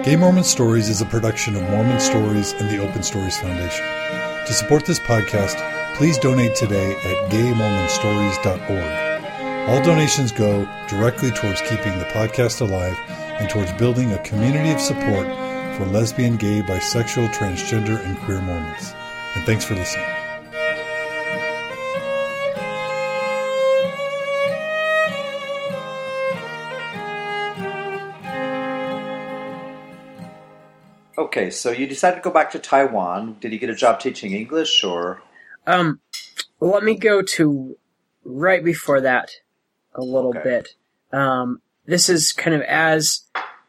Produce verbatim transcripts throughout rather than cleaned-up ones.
Gay Mormon Stories is a production of Mormon Stories and the Open Stories Foundation. To support this podcast, please donate today at gay mormon stories dot org. All donations go directly towards keeping the podcast alive and towards building a community of support for lesbian, gay, bisexual, transgender, and queer Mormons. And thanks for listening. Okay, so you decided to go back to Taiwan. Did you get a job teaching English, or? Um, let me go to right before that a little Okay. bit. Um, this is kind of as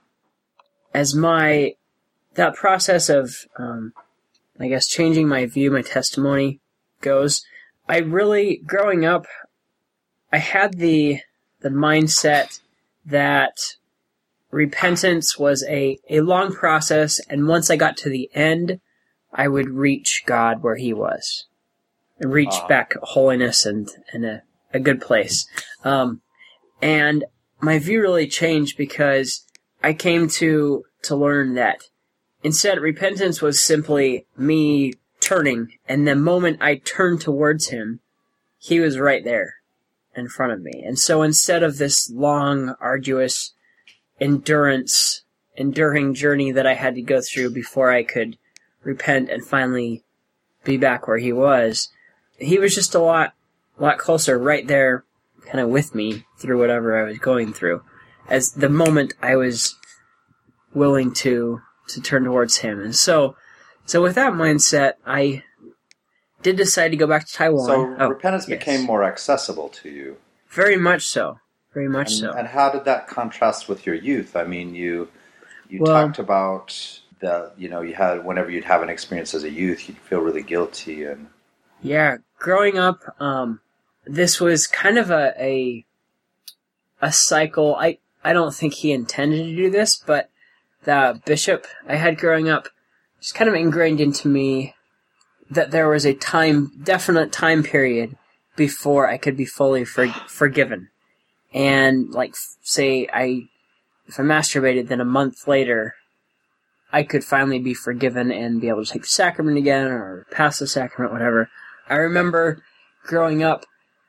as my that process of um, I guess changing my view, my testimony goes. I really growing up, I had the the mindset that repentance was a, a long process, and once I got to the end, I would reach God where He was. And reach Ah. back holiness and, and a, a good place. Um, and my view really changed because I came to, to learn that instead repentance was simply me turning, and the moment I turned towards Him, He was right there in front of me. And so instead of this long, arduous endurance, enduring journey that I had to go through before I could repent and finally be back where He was, He was just a lot, lot closer, right there, kind of with me through whatever I was going through. As the moment I was willing to to turn towards Him, and so, so with that mindset, I did decide to go back to Taiwan. So Oh, repentance yes. became more accessible to you. Very much so. Very much And, so. and how did that contrast with your youth? I mean, you you Well- talked about the you know you had whenever you'd have an experience as a youth, you'd feel really guilty and Yeah, growing up, um, this was kind of a, a a cycle. I I don't think he intended to do this, but the bishop I had growing up just kind of ingrained into me that there was a time, definite time period before I could be fully for, forgiven. And like, say I, if I masturbated, then a month later, I could finally be forgiven and be able to take the sacrament again or pass the sacrament, whatever. I remember growing up,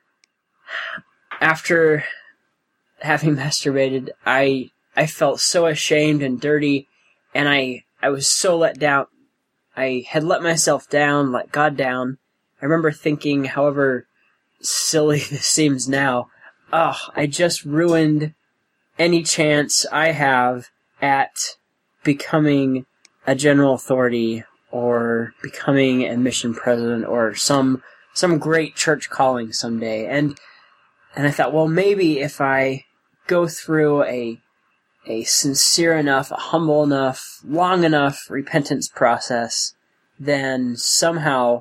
after having masturbated, I I felt so ashamed and dirty, and I, I was so let down. I had let myself down, let God down. I remember thinking, however silly this seems now, oh, I just ruined any chance I have at becoming a general authority or becoming a mission president or some some great church calling someday. And and I thought, well, maybe if I go through a a sincere enough, a humble enough, long enough repentance process, then somehow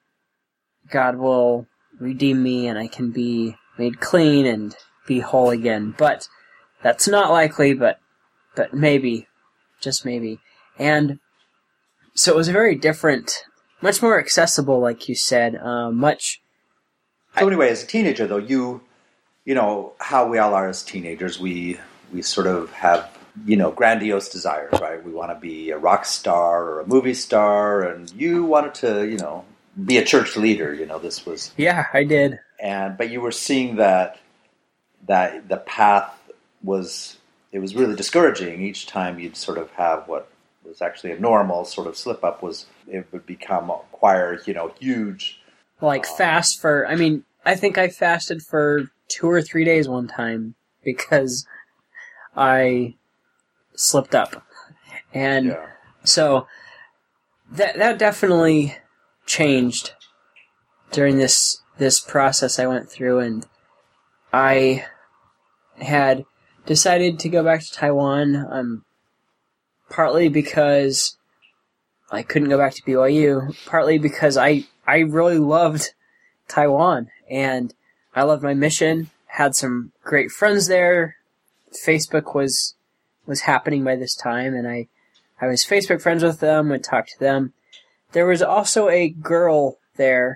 God will redeem me and I can be made clean and be whole again. But that's not likely, but but maybe, just maybe. And so it was a very different, much more accessible, like you said, uh, much... So anyway, as a teenager, though, you, you know, how we all are as teenagers, we we sort of have, you know, grandiose desires, right? We want to be a rock star or a movie star, and you wanted to, you know, be a church leader. You know, this was, Yeah, I did. and but you were seeing that that the path was, it was really discouraging. Each time you'd sort of have what was actually a normal sort of slip up was, it would become acquire, you know, huge. Like, fast for... I mean, I think I fasted for two or three days one time because I slipped up. And Yeah. so that that definitely changed during this this process I went through, and I had decided to go back to Taiwan, um, partly because I couldn't go back to B Y U, partly because I, I really loved Taiwan, and I loved my mission, had some great friends there. Facebook was was happening by this time, and I, I was Facebook friends with them, would talk to them. There was also a girl there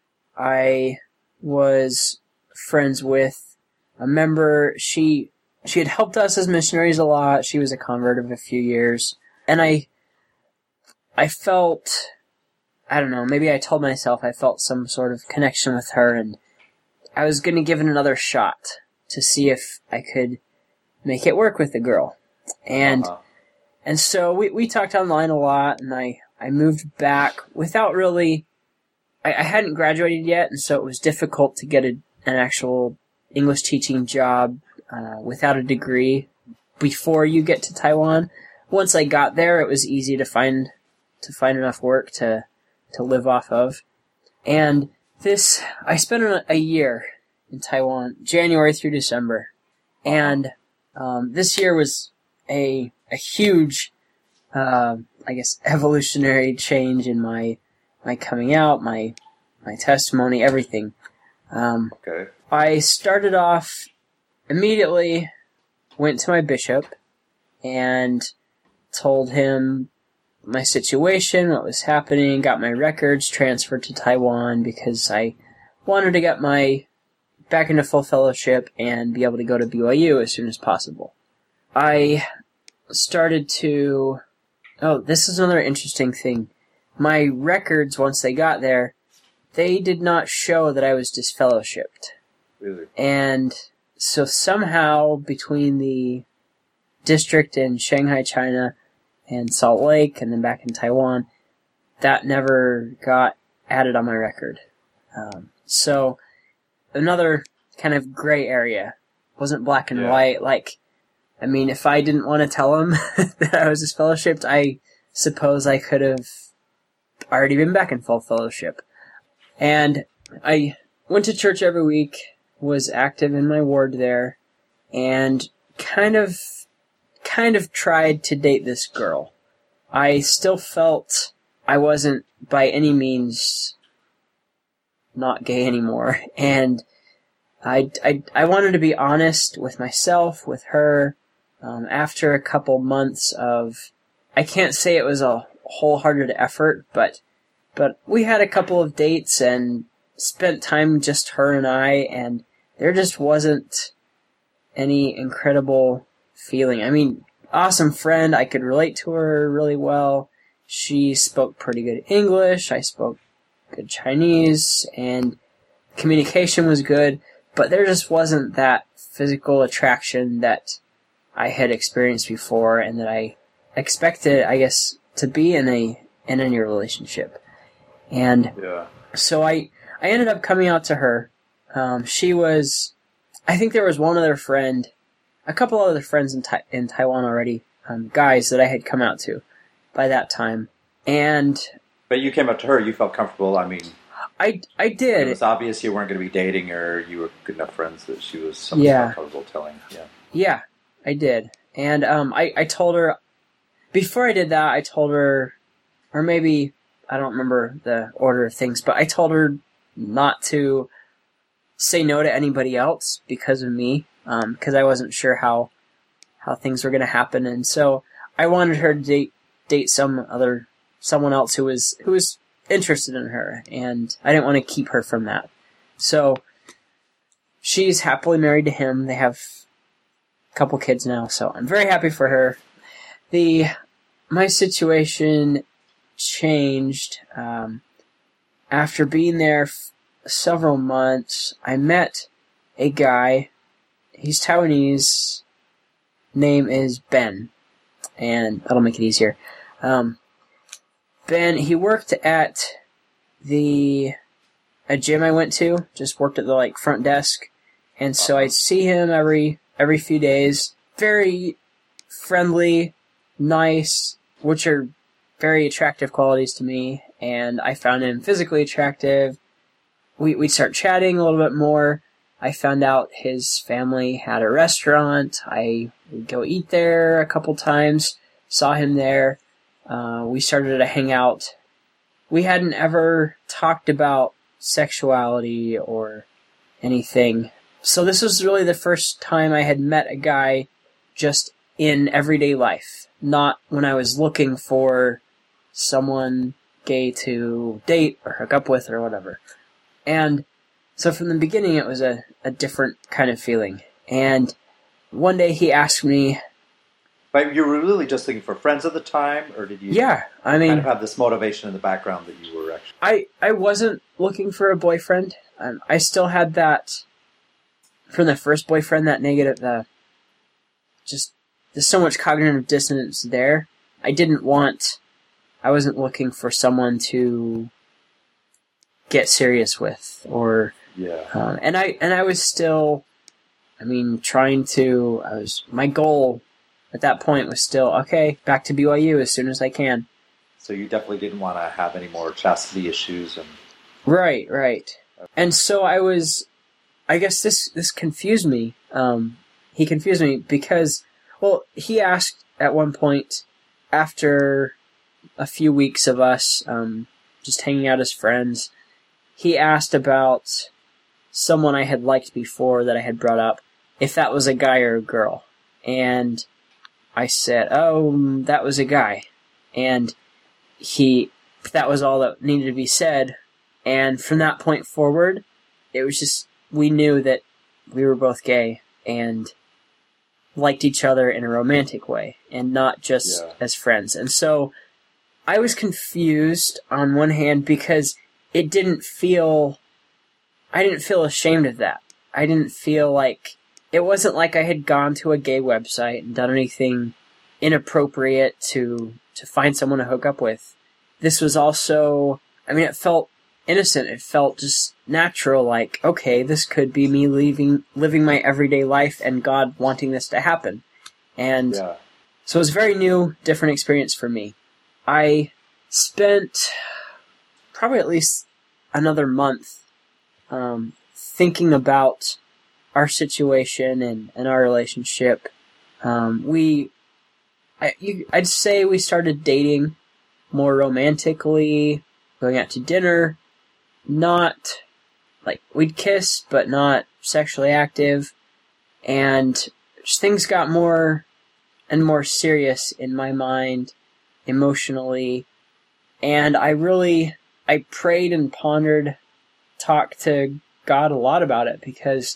I was friends with, a member. She she had helped us as missionaries a lot. She was a convert of a few years. and I, I felt, I don't know, maybe I told myself I felt some sort of connection with her, and I was going to give it another shot to see if I could make it work with the girl. And Uh-huh. and so we, we talked online a lot, and I, I moved back without really... I, I hadn't graduated yet, and so it was difficult to get a, an actual English teaching job uh, without a degree before you get to Taiwan. Once I got there, it was easy to find to find enough work to to live off of. And this, I spent a, a year in Taiwan, January through December, and um, this year was a a huge, uh, I guess, evolutionary change in my my coming out, my my testimony, everything. Um, Okay. I started off immediately, went to my bishop, and told him my situation, what was happening, got my records transferred to Taiwan because I wanted to get my back into full fellowship and be able to go to B Y U as soon as possible. I started to... Oh, this is another interesting thing. My records, once they got there, they did not show that I was disfellowshipped. Really? And so somehow between the district in Shanghai, China, and Salt Lake, and then back in Taiwan, that never got added on my record. Um, so another kind of gray area. Wasn't black and Yeah. white. Like, I mean, if I didn't want to tell him that I was disfellowshipped, I suppose I could have already been back in full fellowship. And I went to church every week, was active in my ward there, and kind of, kind of tried to date this girl. I still felt I wasn't by any means not gay anymore, and I, I, I wanted to be honest with myself, with her. Um, after a couple months of, I can't say it was a wholehearted effort, but but we had a couple of dates and spent time just her and I, and there just wasn't any incredible feeling. I mean, awesome friend, I could relate to her really well. She spoke pretty good English, I spoke good Chinese, and communication was good, but there just wasn't that physical attraction that I had experienced before and that I expected, I guess, to be in a in any relationship. And Yeah. so I, I ended up coming out to her. Um, she was, I think there was one other friend, a couple other friends in, tai- in Taiwan already, um, guys that I had come out to by that time. And But you came up to her, you felt comfortable. I mean, I, I it did. was obvious you weren't going to be dating her. You were good enough friends that she was someone Yeah. you felt comfortable telling. Yeah. Yeah, I did. And um, I, I told her, before I did that, I told her, or maybe, I don't remember the order of things, but I told her not to say no to anybody else because of me, um, because I wasn't sure how how things were going to happen, and so I wanted her to date date some other someone else who was who was interested in her, and I didn't want to keep her from that. So she's happily married to him. They have a couple kids now, so I'm very happy for her. The my situation changed um, after being there f- several months. I met a guy. He's Taiwanese. Name is Ben, and that'll make it easier. Um, Ben, he worked at the a gym I went to. Just worked at the like front desk, and so I'd see him every every few days. Very friendly, nice, which are very attractive qualities to me, and I found him physically attractive. We, we'd start chatting a little bit more. I found out his family had a restaurant. I would go eat there a couple times, saw him there. Uh, we started to hang out. We hadn't ever talked about sexuality or anything. So this was really the first time I had met a guy just in everyday life, not when I was looking for someone gay to date or hook up with or whatever. And so from the beginning it was a, a different kind of feeling. And one day he asked me, But you were really just looking for friends at the time, or did you? Yeah, I mean, kind of have this motivation in the background that you were actually. I I wasn't looking for a boyfriend. Um, I still had that from the first boyfriend. That negative, the just there's so much cognitive dissonance there. I didn't want. I wasn't looking for someone to get serious with, or yeah. Um, and I and I was still, I mean, trying to. I was my goal at that point was still okay. Back to B Y U as soon as I can. So you definitely didn't want to have any more chastity issues, and right, right. And so I was. I guess this this confused me. Um, he confused me because, well, he asked at one point after a few weeks of us um, just hanging out as friends, he asked about someone I had liked before that I had brought up, if that was a guy or a girl. And I said, oh, that was a guy. And he, that was all that needed to be said. And from that point forward, it was just, we knew that we were both gay and liked each other in a romantic way and not just yeah. as friends. And so I was confused on one hand because it didn't feel, I didn't feel ashamed of that. I didn't feel like, it wasn't like I had gone to a gay website and done anything inappropriate to, to find someone to hook up with. This was also, I mean, it felt innocent. It felt just natural, like, okay, this could be me leaving, living my everyday life and God wanting this to happen. And yeah. so it was a very new, different experience for me. I spent probably at least another month um, thinking about our situation and, and our relationship. Um, we, I, you, I'd say we started dating more romantically, going out to dinner, not, like, we'd kiss, but not sexually active, and things got more and more serious in my mind, emotionally, and I really, I prayed and pondered, talked to God a lot about it, because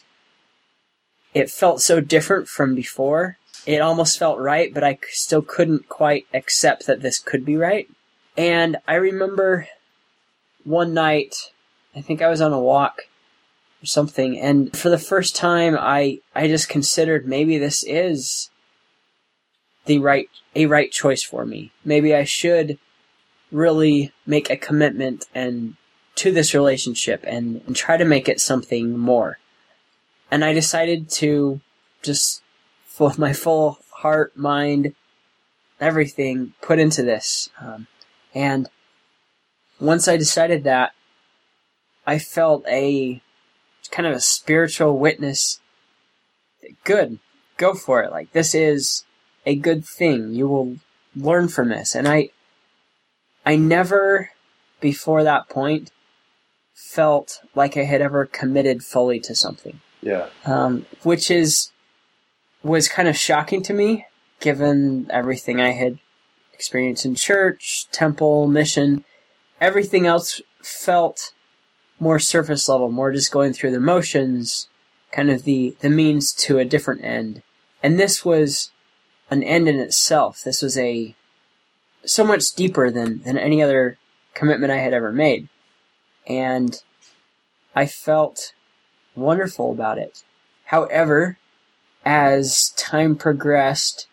it felt so different from before. It almost felt right, but I still couldn't quite accept that this could be right. And I remember one night, I think I was on a walk or something, and for the first time, I, I just considered maybe this is the right, a right choice for me. Maybe I should really make a commitment and to this relationship and, and try to make it something more. And I decided to just, with my full heart, mind, everything, put into this. Um, and once I decided that, I felt a kind of a spiritual witness. Good, go for it. Like, this is a good thing. You will learn from this. And I, I never, before that point, felt like I had ever committed fully to something. Yeah. Um, which is, was kind of shocking to me, given everything I had experienced in church, temple, mission. Everything else felt more surface level, more just going through the motions, kind of the, the means to a different end. And this was an end in itself. This was a, so much deeper than, than any other commitment I had ever made. And I felt wonderful about it. However, as time progressed,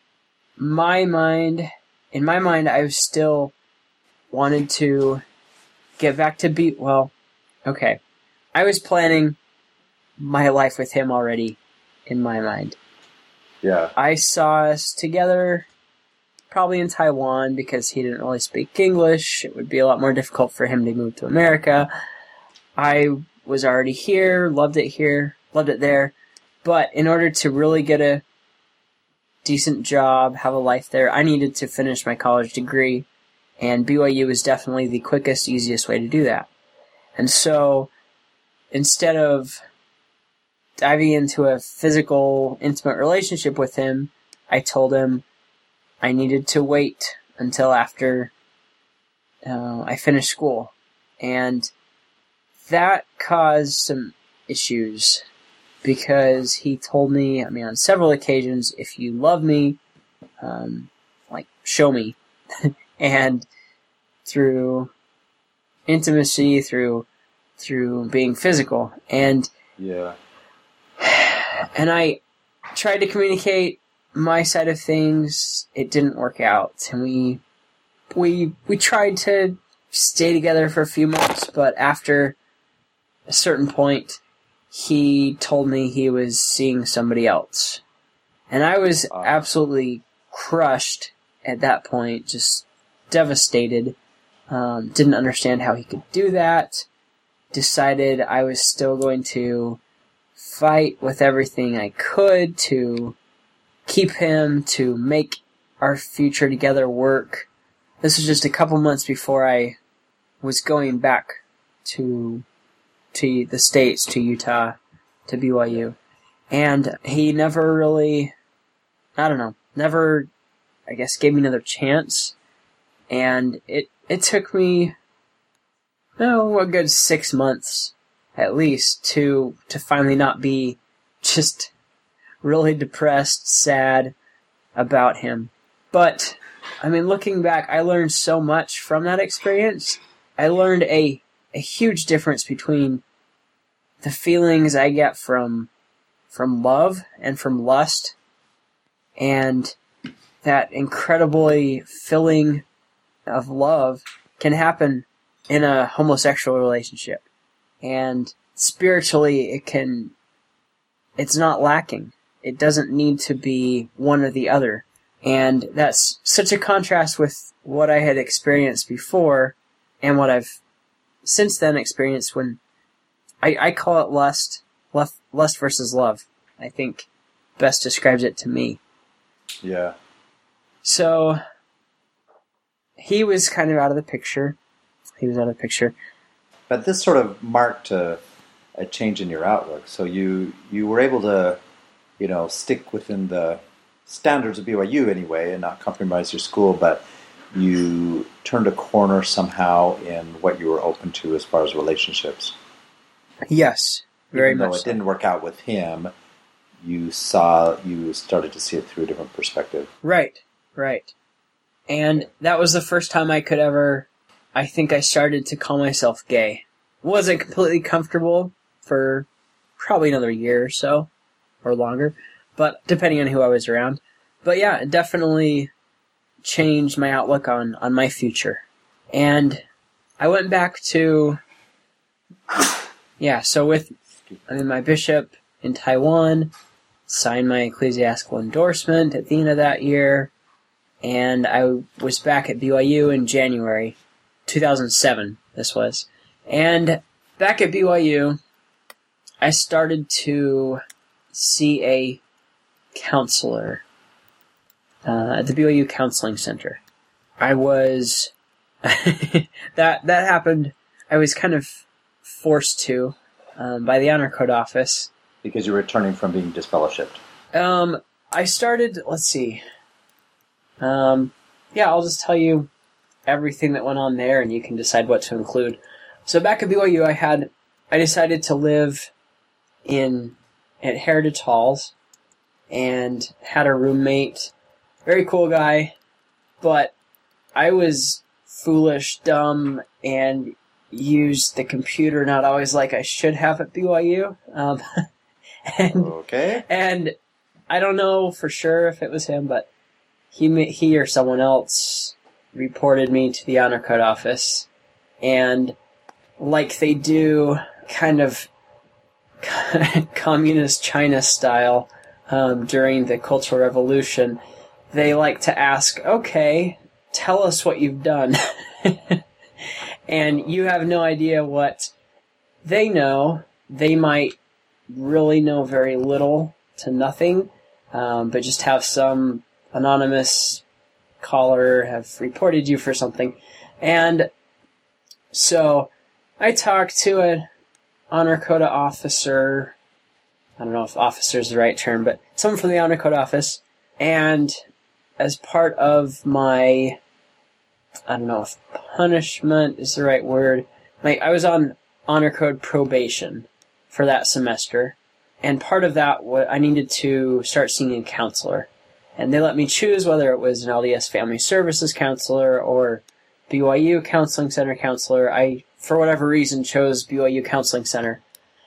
my mind, in my mind, I still wanted to get back to be, well, okay. I was planning my life with him already in my mind. Yeah. I saw us together probably in Taiwan because he didn't really speak English. It would be a lot more difficult for him to move to America. I was already here, loved it here, loved it there. But in order to really get a decent job, have a life there, I needed to finish my college degree. And B Y U was definitely the quickest, easiest way to do that. And so, instead of diving into a physical, intimate relationship with him, I told him I needed to wait until after uh, I finished school. And that caused some issues, because he told me, I mean, on several occasions, if you love me, um, like, show me. And through intimacy, through through being physical. And yeah. And I tried to communicate my side of things. It didn't work out. And we we we tried to stay together for a few months, but after a certain point, he told me he was seeing somebody else. And I was Wow. absolutely crushed at that point, just devastated. Um, didn't understand how he could do that. Decided I was still going to fight with everything I could to keep him, to make our future together work. This was just a couple months before I was going back to to the States, to Utah, to B Y U. And he never really, I don't know, never, I guess, gave me another chance. And it, it took me, oh, a good six months, at least, to to finally not be just really depressed, sad about him. But, I mean, looking back, I learned so much from that experience. I learned a, a huge difference between the feelings I get from from love and from lust, and that incredibly filling of love can happen in a homosexual relationship. And spiritually, it can, it's not lacking. It doesn't need to be one or the other. And that's such a contrast with what I had experienced before and what I've since then experienced when I, I call it lust, lust, lust versus love. I think best describes it to me. Yeah. So, he was kind of out of the picture. He was out of the picture. But this sort of marked a, a change in your outlook. So you you were able to, you know, stick within the standards of B Y U anyway and not compromise your school, but you turned a corner somehow in what you were open to as far as relationships. Yes, very Even though much it so. didn't work out with him, you saw, you started to see it through a different perspective. Right, right. And that was the first time I could ever, I think I started to call myself gay. Wasn't completely comfortable for probably another year or so, or longer, but depending on who I was around. But yeah, it definitely changed my outlook on, on my future. And I went back to, yeah, so with I mean, my bishop in Taiwan, signed my ecclesiastical endorsement at the end of that year, and I was back at B Y U in January two thousand seven, this was. And back at B Y U, I started to see a counselor uh, at the B Y U Counseling Center. I was... that that happened, I was kind of forced to um, by the Honor Code Office. Because you were returning from being disfellowshipped. Um, I started, let's see. Um, yeah, I'll just tell you everything that went on there and you can decide what to include. So back at B Y U, I had, I decided to live in, at Heritage Halls and had a roommate, very cool guy, but I was foolish, dumb, and used the computer not always like I should have at B Y U. Um, and, Okay. and I don't know for sure if it was him, but he he or someone else reported me to the Honor Code Office, and like they do, kind of communist China style, um, during the Cultural Revolution, they like to ask, okay, tell us what you've done. And you have no idea what they know. They might really know very little to nothing, um, but just have some anonymous caller have reported you for something. And so I talked to an Honor Code officer. I don't know if officer is the right term, but someone from the Honor Code Office. And as part of my, I don't know if punishment is the right word, my, I was on Honor Code probation for that semester. And part of that, was I needed to start seeing a counselor. And they let me choose whether it was an L D S Family Services counselor or B Y U Counseling Center counselor. I, for whatever reason, chose B Y U Counseling Center.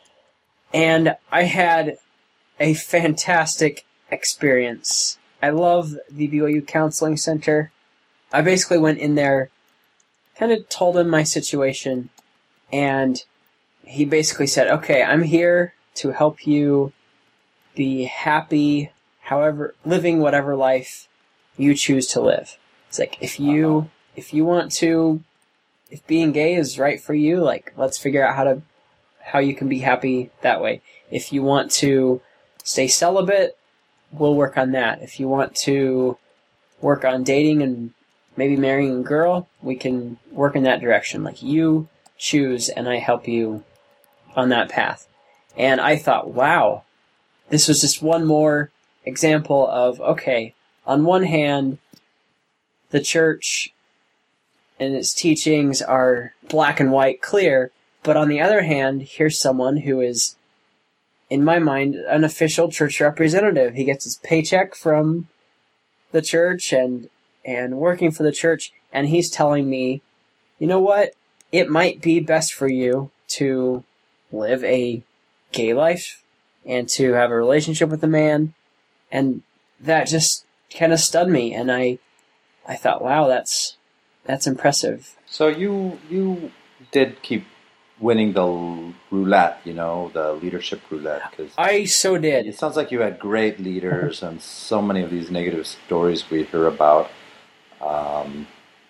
And I had a fantastic experience. I love the B Y U Counseling Center. I basically went in there, kind of told him my situation, and he basically said, okay, I'm here to help you be happy, however, living whatever life you choose to live. It's like, if you, uh-huh. if you want to, if being gay is right for you, like, let's figure out how to, how you can be happy that way. If you want to stay celibate, we'll work on that. If you want to work on dating and maybe marrying a girl, we can work in that direction. Like, you choose, and I help you on that path. And I thought, wow, this was just one more example of, okay, on one hand, the church and its teachings are black and white clear, but on the other hand, here's someone who is, in my mind, an official church representative. He gets his paycheck from the church and and working for the church, and he's telling me, you know what, it might be best for you to live a gay life and to have a relationship with a man. And that just kind of stunned me, and I I thought, wow, that's that's impressive. So you you did keep winning the roulette, you know, the leadership roulette. Cause I so did. It sounds like you had great leaders, and so many of these negative stories we hear about, um,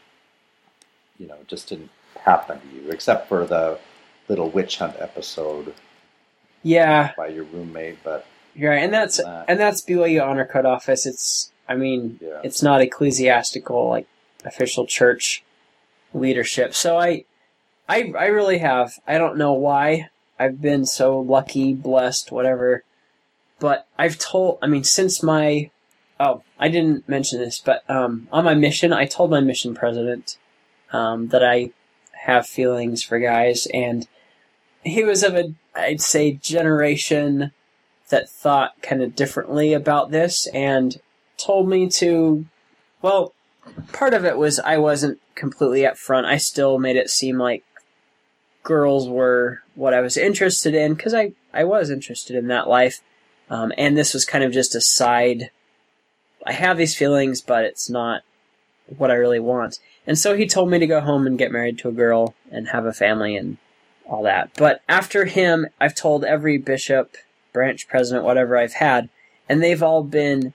you know, just didn't happen to you, except for the little witch hunt episode. Yeah, by your roommate, but you're right, and that's that. and that's B Y U Honor Code Office. It's, I mean, yeah. It's not ecclesiastical, like official church leadership. So I. I I really have. I don't know why. I've been so lucky, blessed, whatever. But I've told, I mean, since my, oh, I didn't mention this, but um, on my mission, I told my mission president um, that I have feelings for guys, and he was of a, I'd say, generation that thought kind of differently about this, and told me to, well, part of it was I wasn't completely upfront. I still made it seem like girls were what I was interested in, because I, I was interested in that life. Um, and this was kind of just a side. I have these feelings, but it's not what I really want. And so he told me to go home and get married to a girl and have a family and all that. But after him, I've told every bishop, branch president, whatever I've had, and they've all been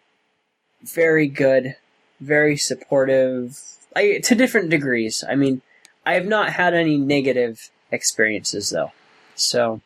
very good, very supportive, I, to different degrees. I mean, I have not had any negative experiences, though. So,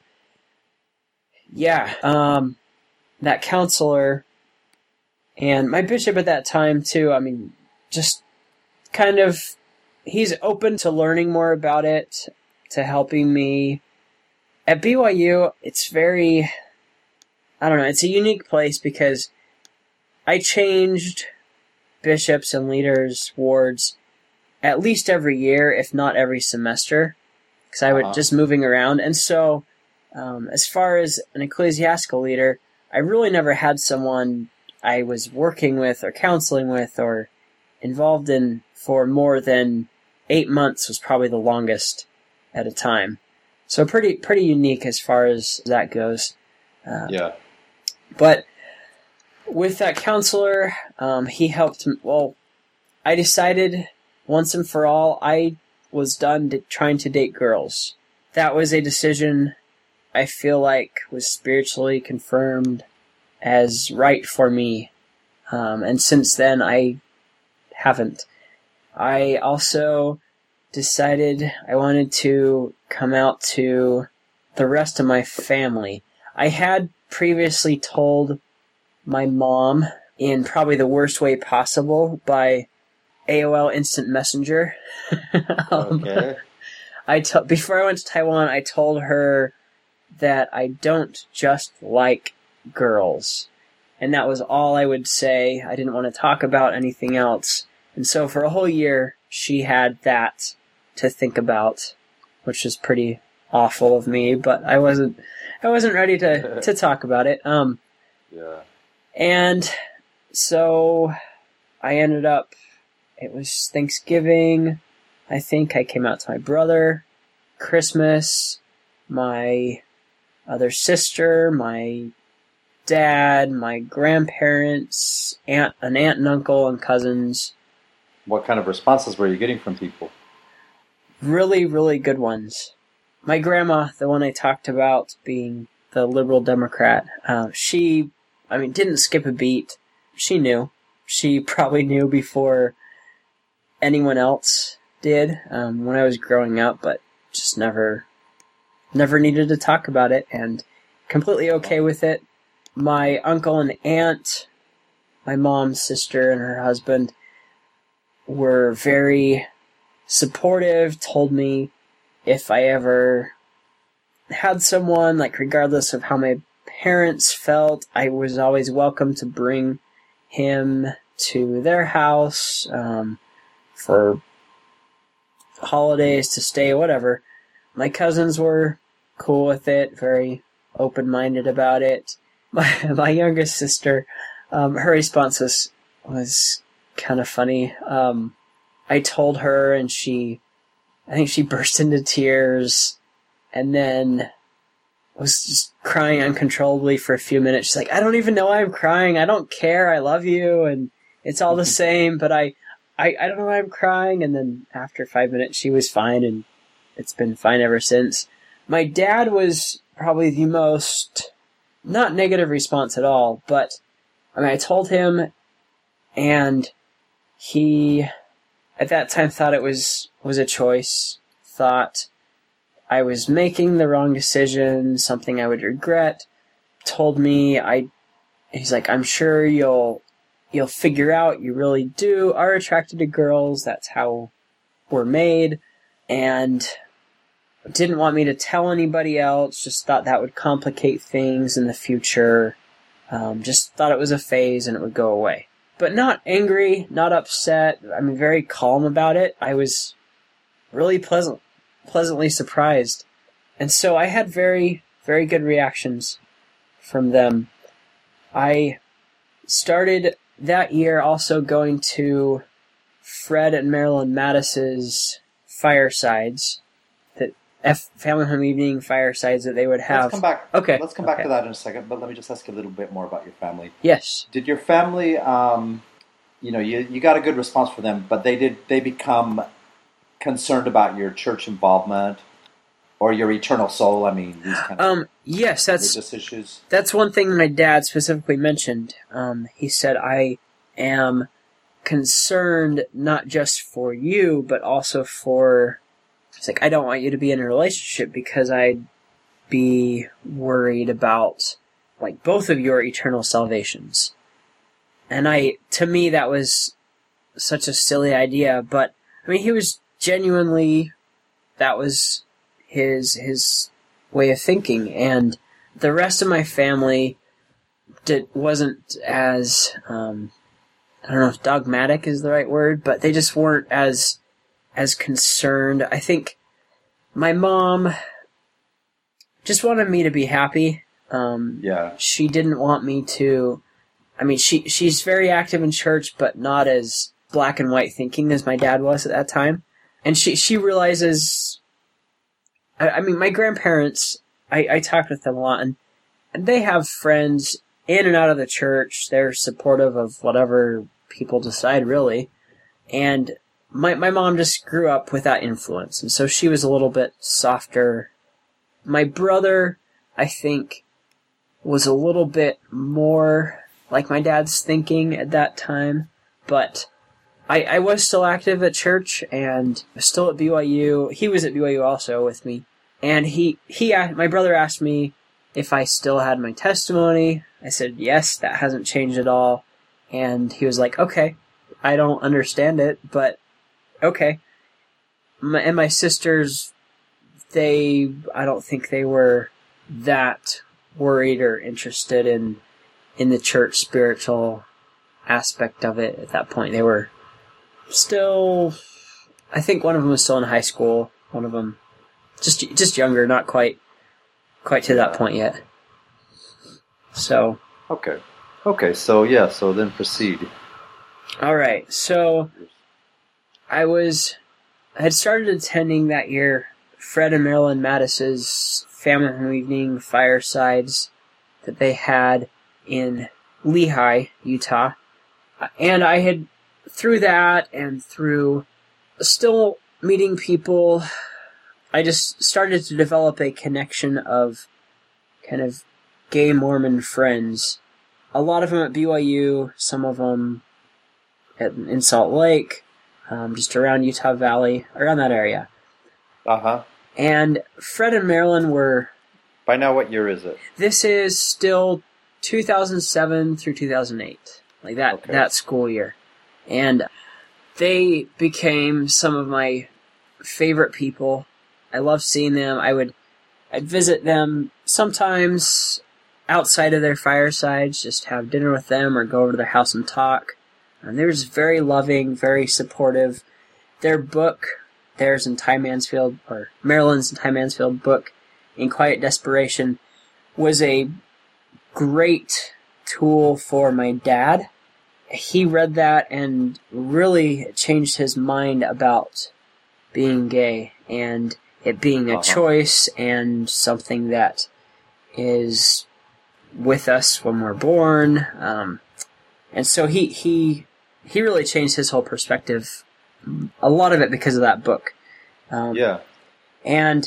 yeah, um, that counselor and my bishop at that time, too, I mean, just kind of, he's open to learning more about it, to helping me. At B Y U, it's very, I don't know, it's a unique place because I changed bishops and leaders, wards, at least every year, if not every semester, because I would uh-huh. just moving around. And so, um, as far as an ecclesiastical leader, I really never had someone I was working with or counseling with or involved in for more than eight months was probably the longest at a time. So pretty pretty unique as far as that goes. Uh, yeah. But with that counselor, um, he helped me. Well, I decided once and for all, I was done d- trying to date girls. That was a decision I feel like was spiritually confirmed as right for me. Um, and since then, I haven't. I also decided I wanted to come out to the rest of my family. I had previously told my mom in probably the worst way possible by A O L Instant Messenger. um, okay. I t- before I went to Taiwan, I told her that I don't just like girls. And that was all I would say. I didn't want to talk about anything else. And so for a whole year, she had that to think about, which was pretty awful of me, but I wasn't I wasn't ready to, to talk about it. Um, yeah. And so I ended up, it was Thanksgiving, I think. I came out to my brother, Christmas, my other sister, my dad, my grandparents, aunt, an aunt and uncle, and cousins. What kind of responses were you getting from people? Really, really good ones. My grandma, the one I talked about being the liberal Democrat, uh, she, I mean, didn't skip a beat. She knew. She probably knew before anyone else did um, when I was growing up, but just never, never needed to talk about it, and completely okay with it. My uncle and aunt, my mom's sister and her husband, were very supportive, told me if I ever had someone, like regardless of how my parents felt, I was always welcome to bring him to their house um, for holidays, to stay, whatever. My cousins were cool with it, very open-minded about it. My my youngest sister, um, her response was, was kind of funny. Um, I told her, and she, I think she burst into tears, and then was just crying uncontrollably for a few minutes. She's like, I don't even know why I'm crying. I don't care. I love you, and it's all the same, but I, I, I don't know why I'm crying. And then after five minutes, she was fine, and it's been fine ever since. My dad was probably the most, not negative response at all, but I mean, I told him, and he, at that time, thought it was, was a choice, thought I was making the wrong decision, something I would regret, told me I, he's like, I'm sure you'll, you'll figure out, you really do, are attracted to girls, that's how we're made, and didn't want me to tell anybody else, just thought that would complicate things in the future, um, just thought it was a phase and it would go away. But not angry, not upset, I mean, very calm about it. I was really pleasant, pleasantly surprised. And so I had very, very good reactions from them. I started that year also going to Fred and Marilyn Mattis's firesides, the F Family Home Evening firesides that they would have. Let's come back. Okay. Let's come back okay. to that in a second, but let me just ask you a little bit more about your family. Yes. Did your family, um, you know, you, you got a good response from them, but they did they become concerned about your church involvement or your eternal soul? I mean, these kind of um, yes, that's religious issues. That's one thing my dad specifically mentioned. Um, he said, I am concerned not just for you, but also for, it's like, I don't want you to be in a relationship because I'd be worried about, like, both of your eternal salvations. And I, to me, that was such a silly idea, but, I mean, he was genuinely, that was his, his way of thinking, and the rest of my family did, wasn't as, um, I don't know if dogmatic is the right word, but they just weren't as, as concerned. I think my mom just wanted me to be happy. Um, yeah. She didn't want me to, I mean, she, she's very active in church, but not as black and white thinking as my dad was at that time. And she, she realizes, I, I mean, my grandparents, I, I talked with them a lot, and, and they have friends in and out of the church. They're supportive of whatever people decide, really. And my my mom just grew up with that influence, and so she was a little bit softer. My brother, I think, was a little bit more like my dad's thinking at that time, but I, I was still active at church and still at B Y U. He was at B Y U also with me. And he, he, my brother asked me if I still had my testimony. I said, yes, that hasn't changed at all. And he was like, okay, I don't understand it, but okay. My, and my sisters, they, I don't think they were that worried or interested in, in the church spiritual aspect of it at that point. They were still, I think one of them was still in high school. One of them Just just younger, not quite quite to that point yet. So okay. Okay, so yeah, so then proceed. All right, so I was, I had started attending that year Fred and Marilyn Mattis's family evening firesides that they had in Lehi, Utah. And I had, through that and through still meeting people, I just started to develop a connection of kind of gay Mormon friends. A lot of them at B Y U, some of them at, in Salt Lake, um, just around Utah Valley, around that area. Uh-huh. And Fred and Marilyn were... By now, what year is it? This is still two thousand seven through two thousand eight. Like that, Okay. that school year. And they became some of my favorite people. I loved seeing them. I would, I'd visit them sometimes outside of their firesides, just have dinner with them or go over to their house and talk. And they were just very loving, very supportive. Their book, theirs and Ty Mansfield, or Marilyn's and Ty Mansfield book, In Quiet Desperation, was a great tool for my dad. He read that and really changed his mind about being gay and it being a Uh-huh. choice and something that is with us when we're born. Um, and so he, he, he really changed his whole perspective. A lot of it because of that book. Um, Yeah. And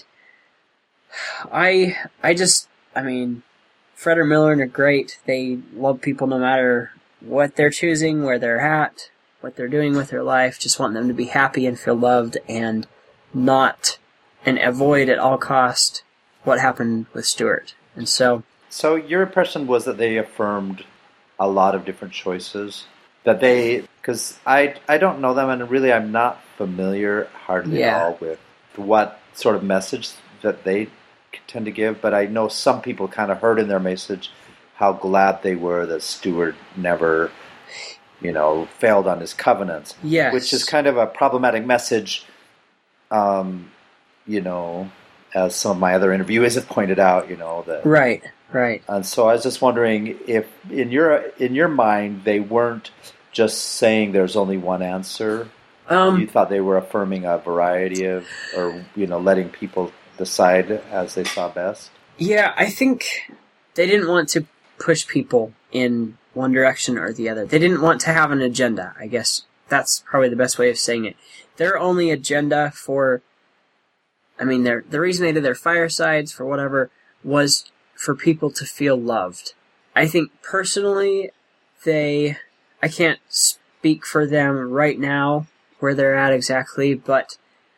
I, I just, I mean, Fred and Marilyn are great. They love people no matter what they're choosing, where they're at, what they're doing with their life. Just want them to be happy and feel loved and not, and avoid at all cost what happened with Stuart. And so, So your impression was that they affirmed a lot of different choices? That they, because I, I don't know them, and really I'm not familiar hardly Yeah. at all with what sort of message that they tend to give, but I know some people kind of heard in their message how glad they were that Stuart never, you know, failed on his covenants. yes. Which is kind of a problematic message, um, you know, as some of my other interviewees have pointed out, you know, that... Right, right. And so I was just wondering if, in your in your mind, they weren't just saying there's only one answer. Um, You thought they were affirming a variety of, or you know, letting people decide as they saw best. Yeah, I think they didn't want to push people in one direction or the other. They didn't want to have an agenda, I guess. That's probably the best way of saying it. Their only agenda for, I mean, their the reason they did their firesides, for whatever, was for people to feel loved. I think personally, they, I can't speak for them right now, where they're at exactly, but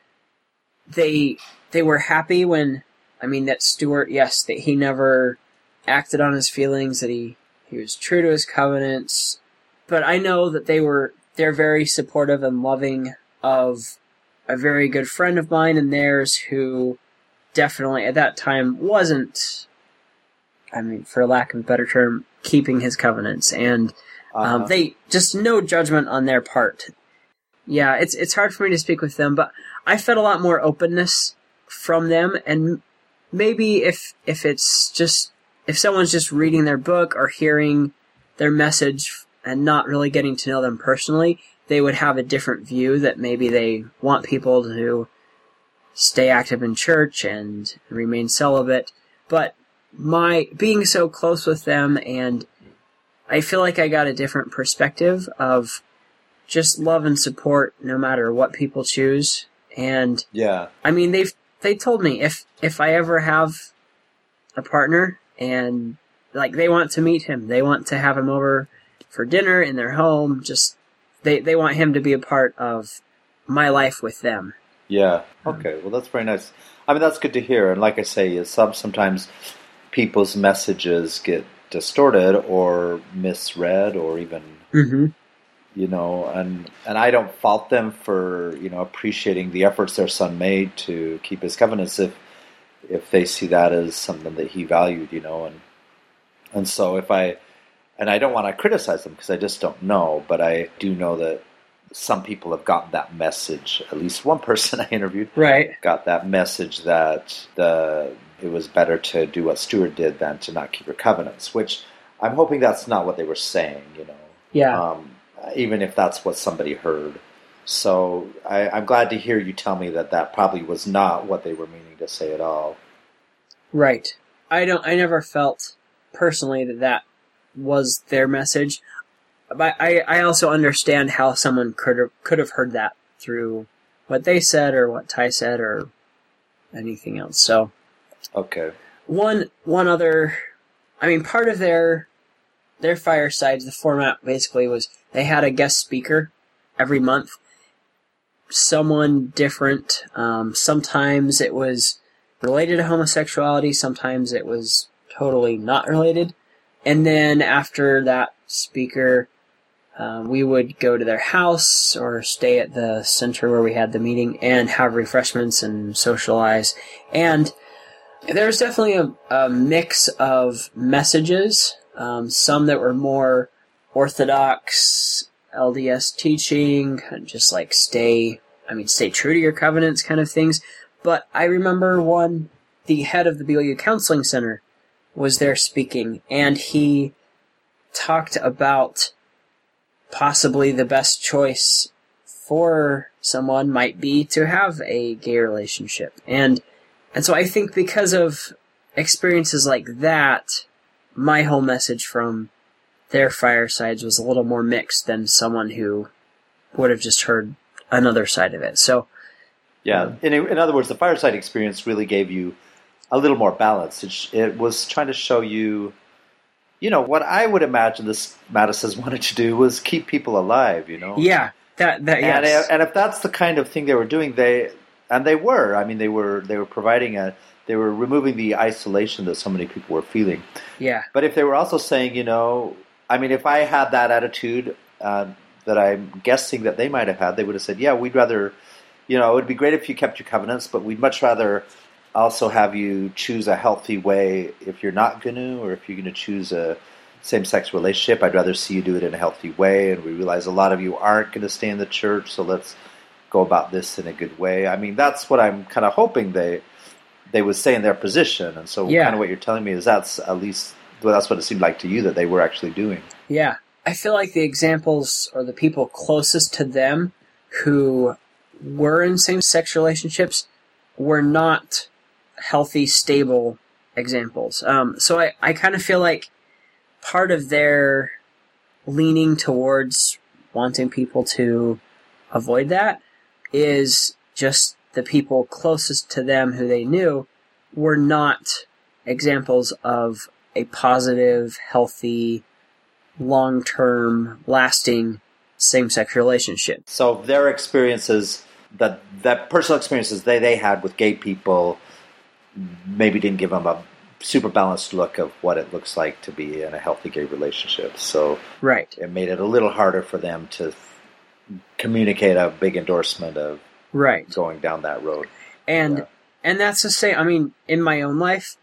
they they were happy when, I mean, that Stuart, yes, that he never acted on his feelings, that he, he was true to his covenants, but I know that they were, they're very supportive and loving of a very good friend of mine and theirs who definitely at that time wasn't, I mean, for lack of a better term, keeping his covenants, and um, Uh-huh. they, just no judgment on their part. Yeah, it's it's hard for me to speak with them, but I felt a lot more openness from them, and maybe if if it's just, if someone's just reading their book or hearing their message and not really getting to know them personally, they would have a different view that maybe they want people to stay active in church and remain celibate. But my being so close with them, and I feel like I got a different perspective of just love and support no matter what people choose. And Yeah. I mean, they've they told me if if I ever have a partner and like they want to meet him, they want to have him over for dinner in their home, just they they want him to be a part of my life with them. Yeah. Okay. Well, that's very nice. I mean, that's good to hear. And like I say, is some sometimes people's messages get distorted or misread, or even Mm-hmm. you know, and and I don't fault them for, you know, appreciating the efforts their son made to keep his covenants if if they see that as something that he valued, you know, and and so if I and I don't want to criticize them because I just don't know, but I do know that some people have gotten that message. At least one person I interviewed Right. got that message that the it was better to do what Stuart did than to not keep your covenants, which I'm hoping that's not what they were saying, you know. Yeah. Um, even if that's what somebody heard. So I, I'm glad to hear you tell me that that probably was not what they were meaning to say at all. Right. I don't. I never felt personally that that was their message. But I, I also understand how someone could have, could have heard that through what they said or what Ty said or anything else. So, okay. One one other, I mean, part of their their firesides, the format basically was they had a guest speaker every month, someone different. Um, sometimes it was related to homosexuality, sometimes it was totally not related. And then after that speaker, um, we would go to their house or stay at the center where we had the meeting and have refreshments and socialize. And there's definitely a, a mix of messages, um, some that were more orthodox L D S teaching, just like stay, I mean, stay true to your covenants kind of things. But I remember one, the head of the B Y U Counseling Center was there speaking, and he talked about possibly the best choice for someone might be to have a gay relationship. And and so I think because of experiences like that, my whole message from their firesides was a little more mixed than someone who would have just heard another side of it. So, yeah, in, in other words, the fireside experience really gave you a little more balance. It, it was trying to show you, you know, what I would imagine this Mattises wanted to do was keep people alive, you know? Yeah, that, that and, yes. and if that's the kind of thing they were doing, they, and they were, I mean, they were, they were providing a, they were removing the isolation that so many people were feeling. Yeah. But if they were also saying, you know, I mean, if I had that attitude uh, that I'm guessing that they might have had, they would have said, yeah, we'd rather, you know, it would be great if you kept your covenants, but we'd much rather also have you choose a healthy way if you're not going to, or if you're going to choose a same-sex relationship. I'd rather see you do it in a healthy way, and we realize a lot of you aren't going to stay in the church, so let's go about this in a good way. I mean, that's what I'm kind of hoping they they would say in their position, and so Yeah. kind of what you're telling me is that's at least, well, that's what it seemed like to you that they were actually doing. Yeah. I feel like the examples or the people closest to them who were in same-sex relationships were not healthy, stable examples. Um, so I, I kind of feel like part of their leaning towards wanting people to avoid that is just the people closest to them who they knew were not examples of a positive, healthy, long-term, lasting same-sex relationship. So their experiences, that that personal experiences they, they had with gay people maybe didn't give them a super balanced look of what it looks like to be in a healthy gay relationship. So Right. it made it a little harder for them to communicate a big endorsement of Right. going down that road. And Yeah. and that's the same. I mean, in my own life,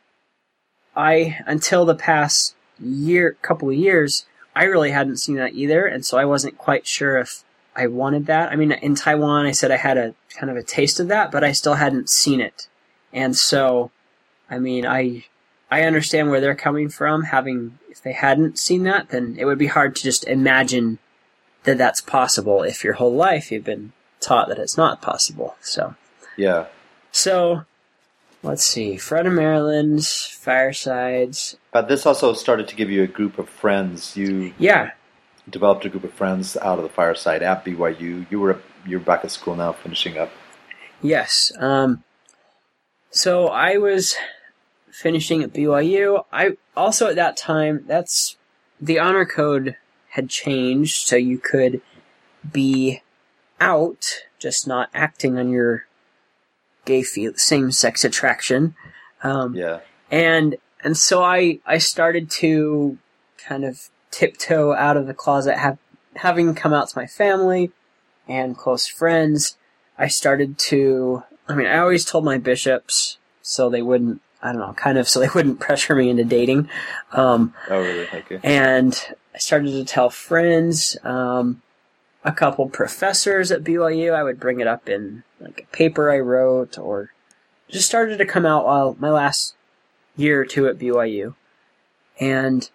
I until the past year, couple of years, I really hadn't seen that either, and so I wasn't quite sure if I wanted that. I mean, in Taiwan, I said I had a kind of a taste of that, but I still hadn't seen it, and so, I mean, I I understand where they're coming from. Having if they hadn't seen that, then it would be hard to just imagine that that's possible if your whole life you've been taught that it's not possible. So. Yeah. So, let's see. Fred and Maryland's Firesides. But this also started to give you a group of friends. You Yeah. developed a group of friends out of the Fireside at B Y U. You were you're back at school now, finishing up. Yes. Um, so I was finishing at B Y U. I also at that time, that's the honor code had changed, so you could be out, just not acting on your gay feel, same-sex attraction. Um, Yeah. And and so I, I started to kind of tiptoe out of the closet, have, having come out to my family and close friends. I started to, I mean, I always told my bishops so they wouldn't, I don't know, kind of so they wouldn't pressure me into dating. Um, Oh, really? Okay. and I started to tell friends, um, a couple professors at B Y U. I would bring it up in like a paper I wrote, or just started to come out while my last year or two at B Y U. And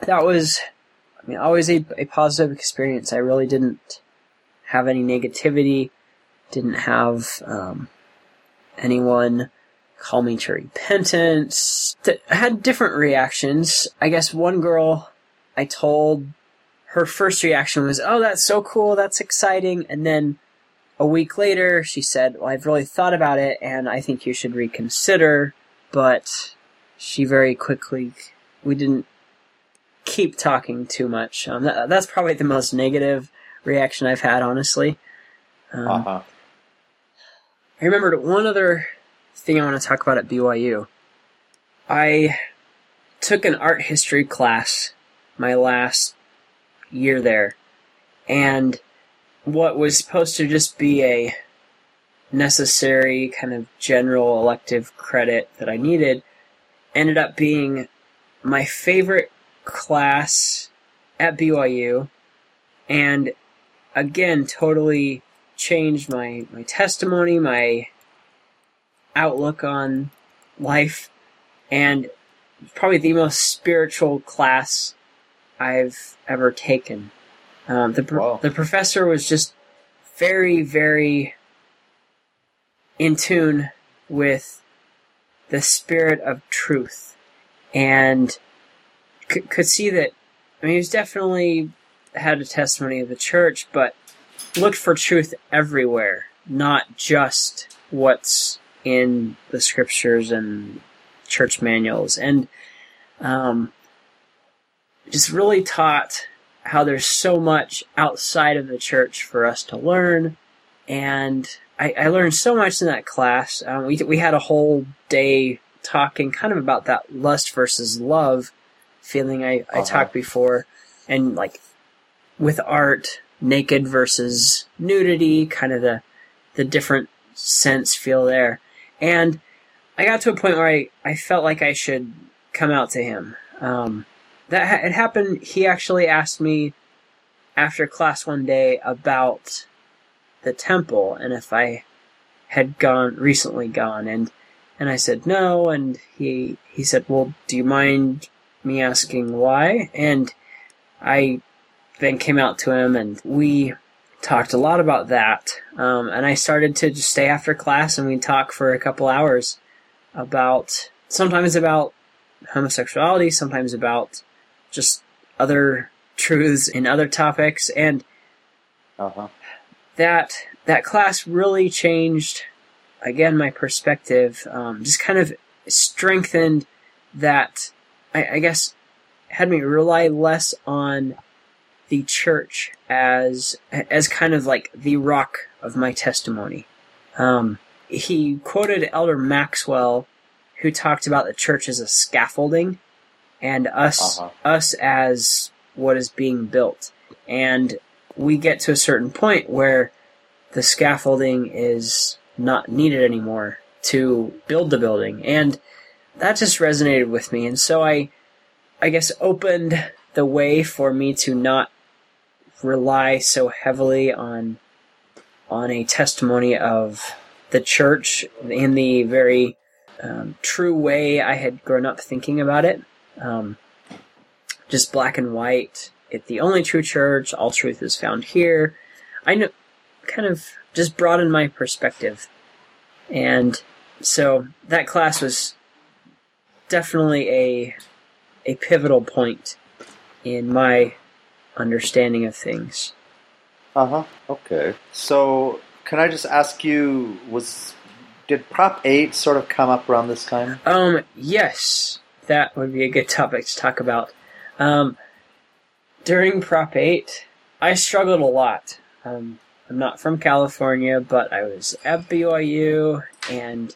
that was, I mean, always a, a positive experience. I really didn't have any negativity, didn't have um, anyone call me to repentance. I had different reactions. I guess one girl I told, her first reaction was, oh, that's so cool, that's exciting. And then a week later, she said, well, I've really thought about it, and I think you should reconsider. But she very quickly, we didn't keep talking too much. Um, that, that's probably the most negative reaction I've had, honestly. Um, uh-huh. I remembered one other thing I want to talk about at B Y U. I took an art history class my last year there, and what was supposed to just be a necessary kind of general elective credit that I needed ended up being my favorite class at B Y U, and again totally changed my, my testimony, my outlook on life, and probably the most spiritual class I've ever taken. Um, the Wow. the professor was just very, very in tune with the spirit of truth, and c- could see that. I mean, he was definitely had a testimony of the church, but looked for truth everywhere, not just what's in the scriptures and church manuals, and um, just really taught how there's so much outside of the church for us to learn. And I, I learned so much in that class. Um, we we had a whole day talking kind of about that lust versus love feeling I, I Uh-huh. talked before, and like with art, naked versus nudity, kind of the the different sense feel there. And I got to a point where I, I felt like I should come out to him. Um, that ha- it happened. He actually asked me after class one day about the temple and if I had gone recently gone, and and I said no, and he he said, well, do you mind me asking why? And I then came out to him, and we talked a lot about that. Um, and I started to just stay after class, and we'd talk for a couple hours about, sometimes about homosexuality, sometimes about just other truths in other topics. And Uh-huh. that that class really changed, again, my perspective. Um, just kind of strengthened that, I, I guess, had me rely less on the church as as kind of like the rock of my testimony. Um, he quoted Elder Maxwell, who talked about the church as a scaffolding, and us Uh-huh. us as what is being built. And we get to a certain point where the scaffolding is not needed anymore to build the building, and that just resonated with me. And so I, I guess, opened the way for me to not rely so heavily on on a testimony of the church in the very um, true way I had grown up thinking about it. Um, just black and white. It the only true church. All truth is found here. I know, kind of just broadened my perspective, and so that class was definitely a a pivotal point in my understanding of things. Uh-huh. Okay. So, can I just ask you, was did Prop eight sort of come up around this time? Um, yes, that would be a good topic to talk about. Um, during Prop eight, I struggled a lot. Um, I'm not from California, but I was at B Y U and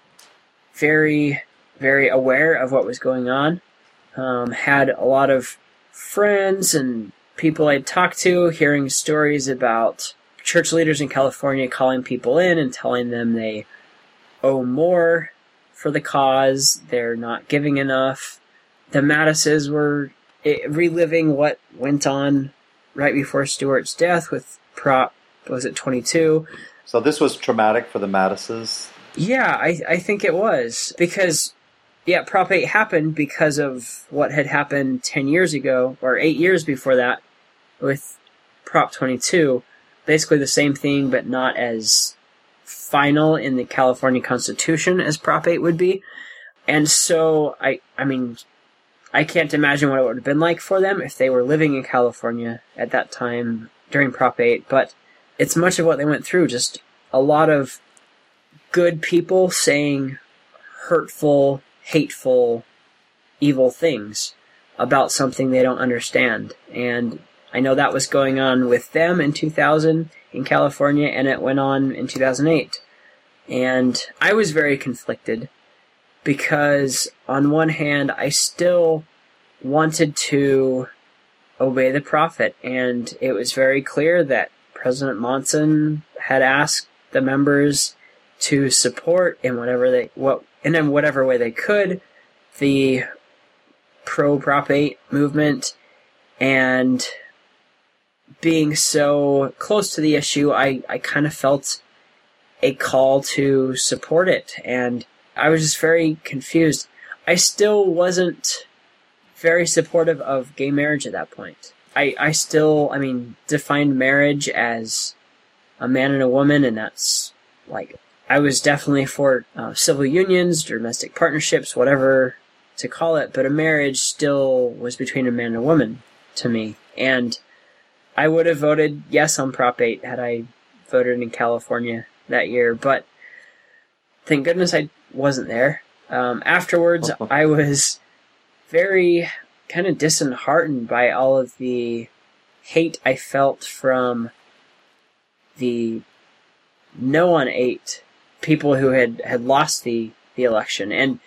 very, very aware of what was going on. Um, had a lot of friends and people I'd talked to hearing stories about church leaders in California calling people in and telling them they owe more for the cause, they're not giving enough. The Mattises were reliving what went on right before Stewart's death with Prop, was it twenty-two? So this was traumatic for the Mattises? Yeah, I, I think it was, because yeah, Prop eight happened because of what had happened ten years ago, or eight years before that, with Prop twenty-two. Basically the same thing, but not as final in the California Constitution as Prop eight would be. And so, I, I mean, I can't imagine what it would have been like for them if they were living in California at that time during Prop eight, but it's much of what they went through, just a lot of good people saying hurtful, hateful, evil things about something they don't understand. And I know that was going on with them in two thousand in California, and it went on in two thousand eight. And I was very conflicted because, on one hand, I still wanted to obey the prophet, and it was very clear that President Monson had asked the members to support in whatever they what and in whatever way they could the pro Prop eight movement. And being so close to the issue, I, I kind of felt a call to support it, and I was just very confused. I still wasn't very supportive of gay marriage at that point. I, I still, I mean, defined marriage as a man and a woman, and that's, like, I was definitely for uh, civil unions, domestic partnerships, whatever to call it, but a marriage still was between a man and a woman to me. And I would have voted yes on Prop eight had I voted in California that year, but thank goodness I wasn't there. Um, afterwards, I was very kind of disheartened by all of the hate I felt from the no on eight people who had, had lost the, the election. And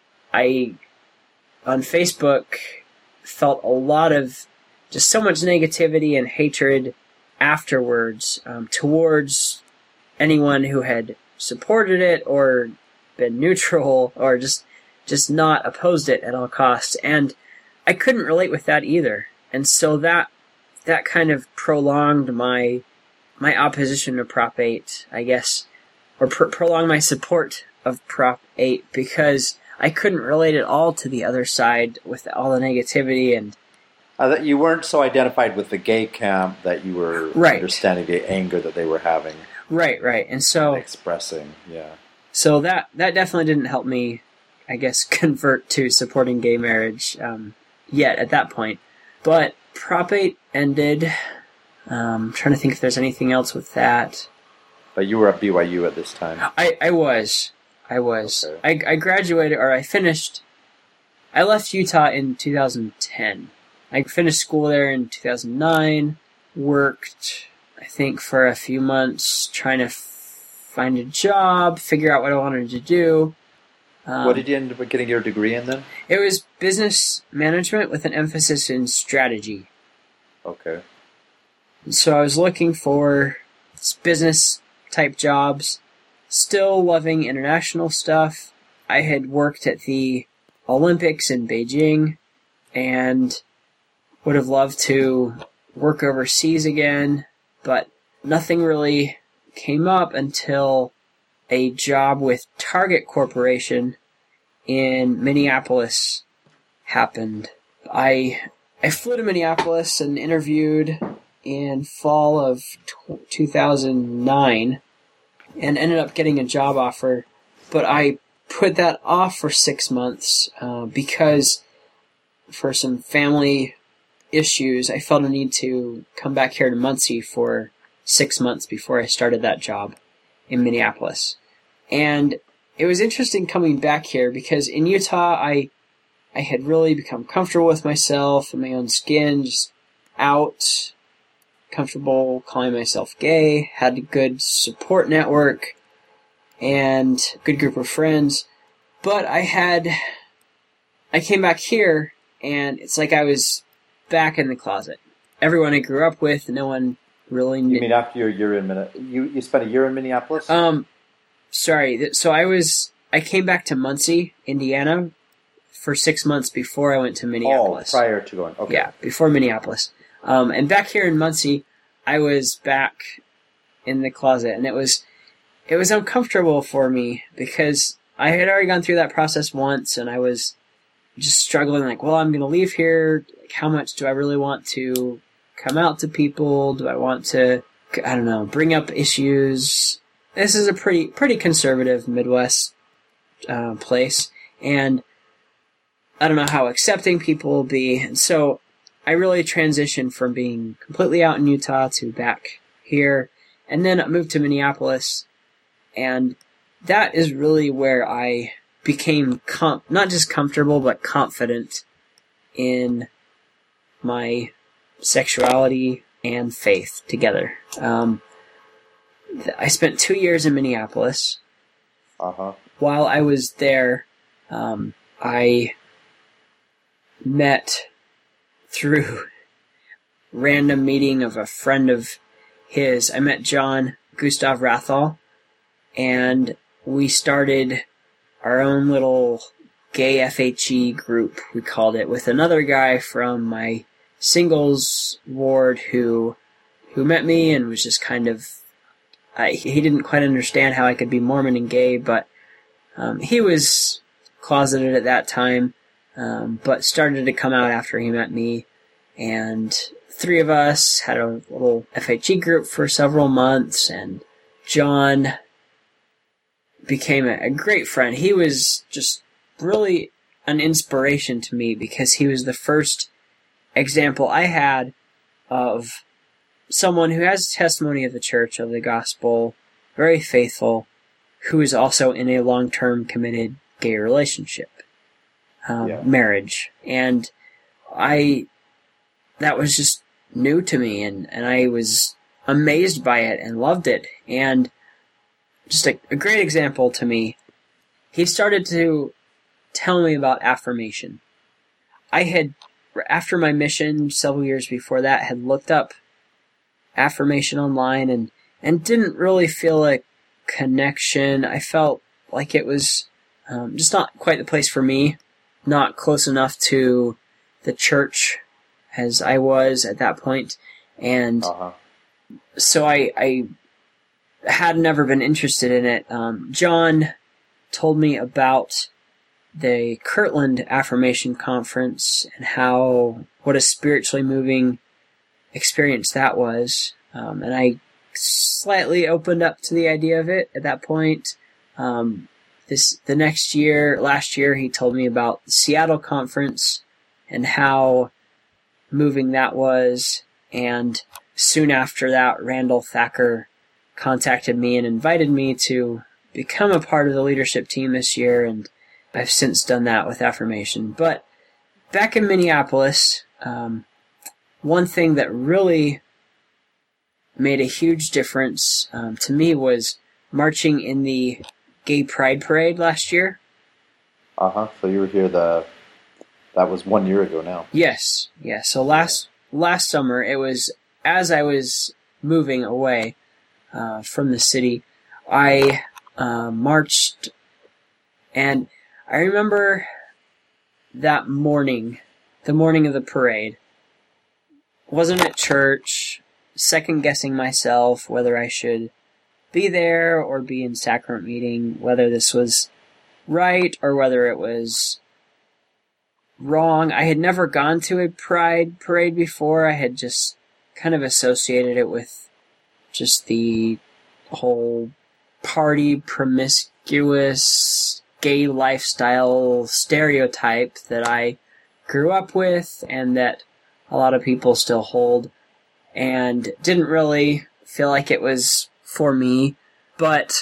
I, on Facebook, felt a lot of just so much negativity and hatred afterwards um, towards anyone who had supported it or been neutral or just just not opposed it at all costs. And I couldn't relate with that either. And so that that kind of prolonged my my opposition to Prop eight, I guess, or pr- prolonged my support of Prop eight, because I couldn't relate at all to the other side with all the negativity. And uh, that you weren't so identified with the gay camp that you were right. understanding the anger that they were having. Right, right. And so and expressing, yeah. So that that definitely didn't help me, I guess, convert to supporting gay marriage um, yet at that point. But Prop eight ended. Um, I'm trying to think if there's anything else with that. But you were at B Y U at this time. I, I was. I was. Okay. I, I graduated, or I finished. I left Utah in two thousand ten. I finished school there in two thousand nine. Worked, I think, for a few months trying to f- find a job, figure out what I wanted to do. Um, what did you end up getting your degree in then? It was business management with an emphasis in strategy. Okay. So I was looking for business type jobs, still loving international stuff. I had worked at the Olympics in Beijing and would have loved to work overseas again, but nothing really came up until a job with Target Corporation in Minneapolis happened. I I flew to Minneapolis and interviewed in fall of two thousand nine and ended up getting a job offer, but I put that off for six months uh, because for some family issues, I felt a need to come back here to Muncie for six months before I started that job in Minneapolis. And it was interesting coming back here because in Utah, I I had really become comfortable with myself and my own skin, just out, comfortable calling myself gay, had a good support network, and a good group of friends. But I had, I came back here, and it's like I was back in the closet. Everyone I grew up with, no one really knew. You mean after your year in Minneapolis? You, you spent a year in Minneapolis? Um, sorry. So I was, I came back to Muncie, Indiana, for six months before I went to Minneapolis. Oh, prior to going, okay. Yeah, before Minneapolis. Um, and back here in Muncie, I was back in the closet, and it was, it was uncomfortable for me because I had already gone through that process once, and I was just struggling, like, well, I'm going to leave here. Like, how much do I really want to come out to people? Do I want to, I don't know, bring up issues? This is a pretty pretty conservative Midwest uh, place, and I don't know how accepting people will be. And so I really transitioned from being completely out in Utah to back here, and then I moved to Minneapolis, and that is really where I became com- not just comfortable, but confident in my sexuality and faith together. Um, I spent two years in Minneapolis. Uh-huh. While I was there, um, I met through random meeting of a friend of his. I met John Gustav Rathall, and we started our own little gay F H E group, we called it, with another guy from my singles ward who who met me and was just kind of, I, he didn't quite understand how I could be Mormon and gay, but um, he was closeted at that time, um, but started to come out after he met me, and three of us had a little F H E group for several months, and John became a, a great friend. He was just really an inspiration to me because he was the first example I had of someone who has testimony of the church, of the gospel, very faithful, who is also in a long-term committed gay relationship, um, Yeah. marriage. And I, that was just new to me, and, and I was amazed by it and loved it. And just a, a great example to me, he started to tell me about affirmation. I had, after my mission, several years before that, had looked up affirmation online and, and didn't really feel a connection. I felt like it was um, just not quite the place for me, not close enough to the church as I was at that point. And Uh-huh. so I, I had never been interested in it. Um, John told me about the Kirtland Affirmation Conference and how, what a spiritually moving experience that was. Um, and I slightly opened up to the idea of it at that point. Um, this, the next year, last year, he told me about the Seattle conference and how moving that was. And soon after that, Randall Thacker contacted me and invited me to become a part of the leadership team this year, and I've since done that with affirmation. But back in Minneapolis, um, one thing that really made a huge difference um, to me was marching in the Gay Pride Parade last year. Uh-huh. So you were here the, that was one year ago now. Yes, yeah. So last last summer, it was as I was moving away uh, from the city, I uh, marched, and I remember that morning, the morning of the parade, wasn't at church, second guessing myself whether I should be there or be in sacrament meeting, whether this was right or whether it was wrong. I had never gone to a pride parade before. I had just kind of associated it with just the whole party, promiscuous, gay lifestyle stereotype that I grew up with and that a lot of people still hold, and didn't really feel like it was for me. But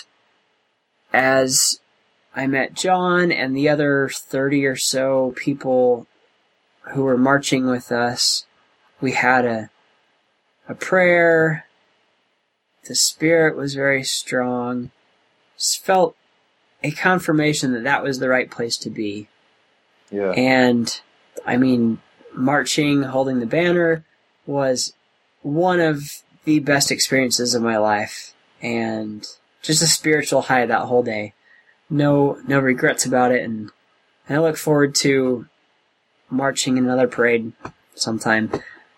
as I met John and the other thirty or so people who were marching with us, we had a a prayer. The spirit was very strong. Just felt a confirmation that that was the right place to be. Yeah. And, I mean, marching, holding the banner was one of the best experiences of my life. And just a spiritual high that whole day. No, no regrets about it. And I look forward to marching in another parade sometime.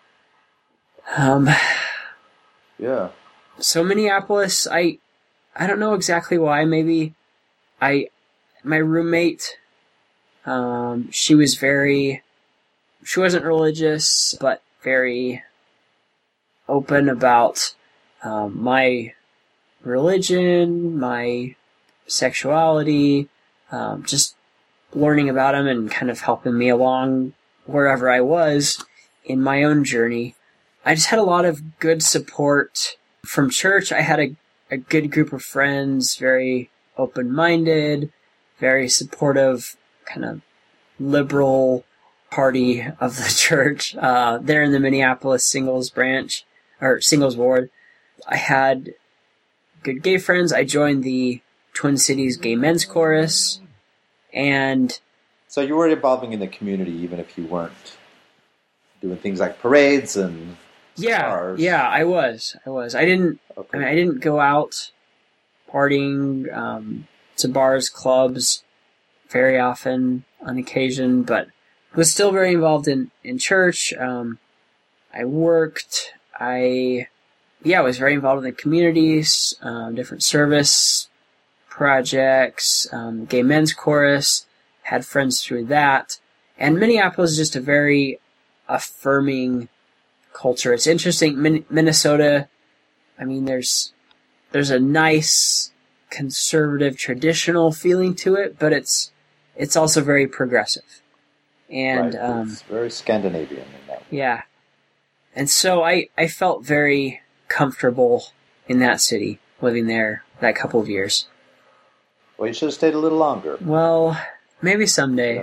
Um, Yeah. so Minneapolis, I, I don't know exactly why. Maybe I, my roommate, um, she was very, she wasn't religious, but very open about um, my religion, my sexuality, um, just learning about them and kind of helping me along wherever I was in my own journey. I just had a lot of good support from church. I had a, a good group of friends, very open-minded, very supportive, kind of liberal party of the church. Uh, there in the Minneapolis Singles branch, or Singles ward, I had good gay friends. I joined the Twin Cities Gay Men's Chorus, and so you were evolving in the community, even if you weren't doing things like parades and yeah, bars. yeah, I was, I was. I didn't. Okay. I mean, I didn't go out partying um, to bars, clubs, very often, on occasion, but was still very involved in in church. Um, I worked. I yeah, I was very involved in the communities, um, different service projects, um, Gay Men's Chorus, had friends through that. And Minneapolis is just a very affirming culture. It's interesting. Min- Minnesota, I mean, there's there's a nice conservative traditional feeling to it, but it's it's also very progressive. And right. um, It's very Scandinavian in that way. Yeah. And so I, I felt very comfortable in that city, living there that couple of years. Well, you should have stayed a little longer. Well, maybe someday.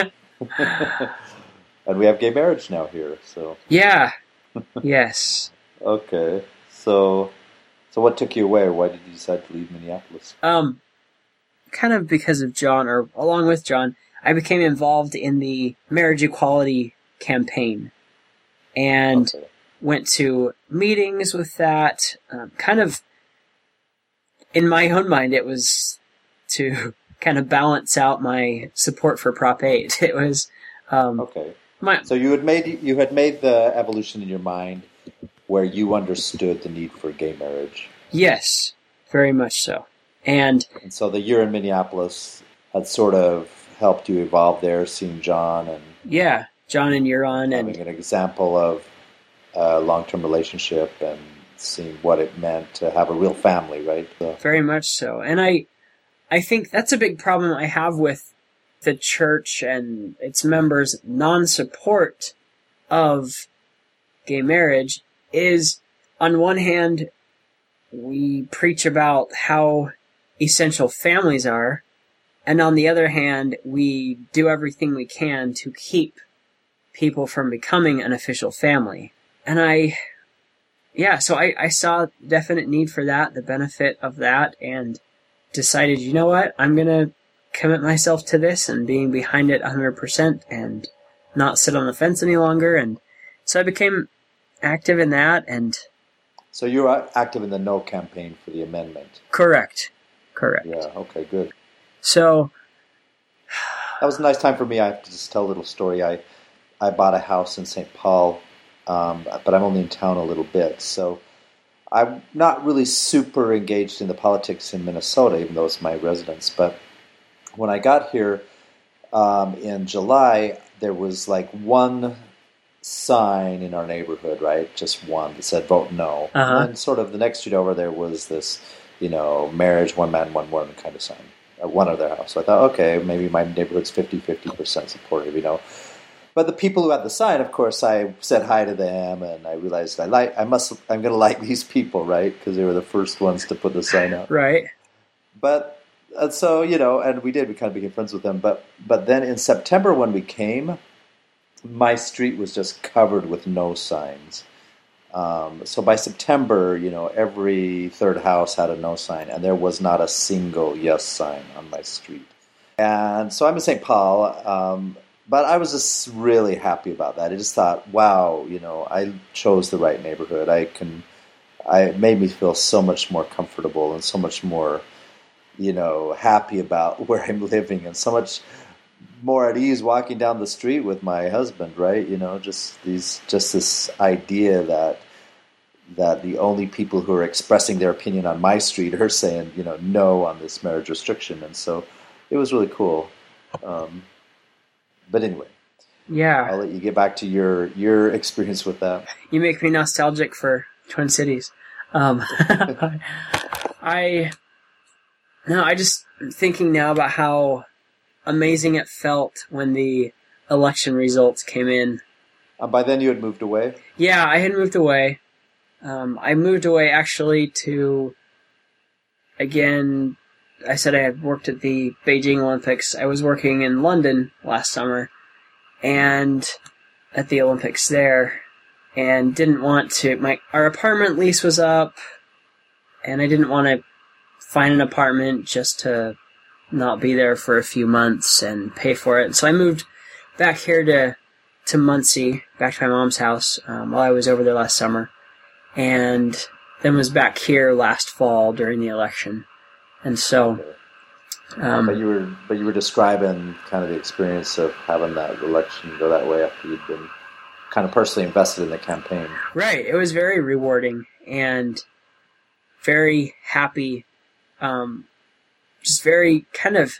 And we have gay marriage now here, so. Yeah. Yes. Okay. So, so what took you away, or why did you decide to leave Minneapolis? Um, kind of because of John, or along with John, I became involved in the marriage equality campaign. And Okay. went to meetings with that. Um, kind of, in my own mind, it was to kind of balance out my support for Prop eight. It was um, Okay. my So you had made you had made the evolution in your mind where you understood the need for gay marriage, yes, very much so. And and so the year in Minneapolis had sort of helped you evolve there, seeing John and yeah, John and Euron, having and an example of a long-term relationship and seeing what it meant to have a real family, right? So, very much so. And I, I think that's a big problem I have with the church and its members' non-support of gay marriage is, on one hand, we preach about how essential families are, and on the other hand, we do everything we can to keep people from becoming an official family. And I, yeah, so I, I saw definite need for that, the benefit of that, and decided, you know what, I'm going to commit myself to this and being behind it one hundred percent and not sit on the fence any longer. And so I became active in that, and... so you were active in the No campaign for the amendment. Correct. Correct. Yeah, okay, good. So... That was a nice time for me. I have to just tell a little story. I, I bought a house in Saint Paul, um, but I'm only in town a little bit, so I'm not really super engaged in the politics in Minnesota, even though it's my residence. But when I got here um, in July, there was like one sign in our neighborhood, right? Just one that said "Vote No." Uh-huh. And then sort of the next street over, there was this, you know, marriage, one man, one woman kind of sign at one other house. So I thought, okay, maybe my neighborhood's fifty-fifty percent supportive, you know. But the people who had the sign, of course, I said hi to them, and I realized I like, I must, I'm going to like these people, right? Because they were the first ones to put the sign up. Right. But uh, so you know, and we did. We kind of became friends with them. But but then in September when we came, my street was just covered with no signs. Um, so by September, you know, every third house had a no sign, and there was not a single yes sign on my street. And so I'm in Saint Paul. Um, But I was just really happy about that. I just thought, wow, you know, I chose the right neighborhood. I can, I it made me feel so much more comfortable and so much more, you know, happy about where I'm living, and so much more at ease walking down the street with my husband, right? You know, just these, just this idea that that the only people who are expressing their opinion on my street are saying, you know, no on this marriage restriction, and so it was really cool. Um, but anyway, Yeah. I'll let you get back to your your experience with that. You make me nostalgic for Twin Cities. Um, I no, I just thinking now about how amazing it felt when the election results came in. Uh, by then, you had moved away. Yeah, I had moved away. Um, I moved away actually to, again, I said I had worked at the Beijing Olympics. I was working in London last summer and at the Olympics there, and didn't want to, my, our apartment lease was up, and I didn't want to find an apartment just to not be there for a few months and pay for it. So I moved back here to, to Muncie, back to my mom's house, um, while I was over there last summer. And then was back here last fall during the election. And so... Um, but you were but you were describing kind of the experience of having that election go that way after you'd been kind of personally invested in the campaign. Right. It was very rewarding and very happy. Um, just very kind of,